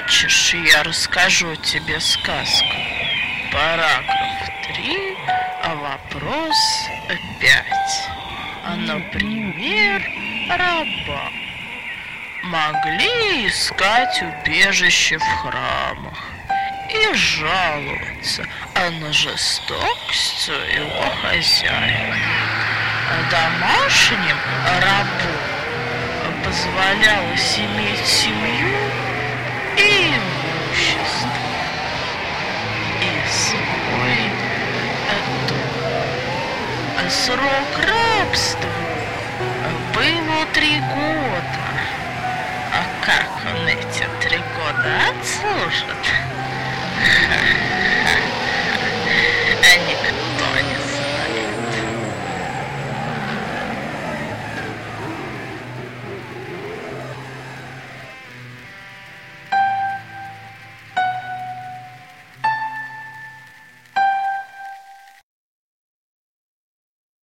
Хочешь, я расскажу тебе сказку? Параграф 3, а вопрос 5. Например, раба могли искать убежище в храмах и жаловаться на жестокость своего хозяина. Домашним рабу позволялось иметь семью и имущество, и свой дом. Срок рабства